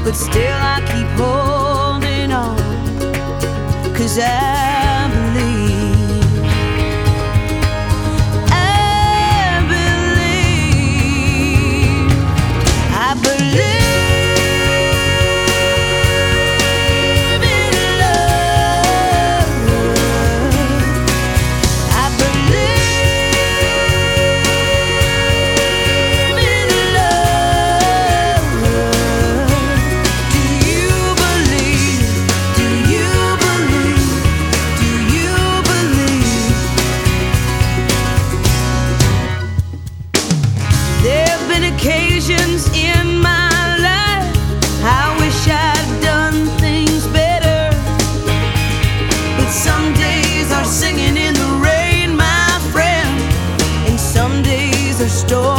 but still I keep holding on, 'cause I believe, I believe, I believe. Occasions in my life I wish I'd done things better, but some days are singing in the rain, my friend, and some days are storms.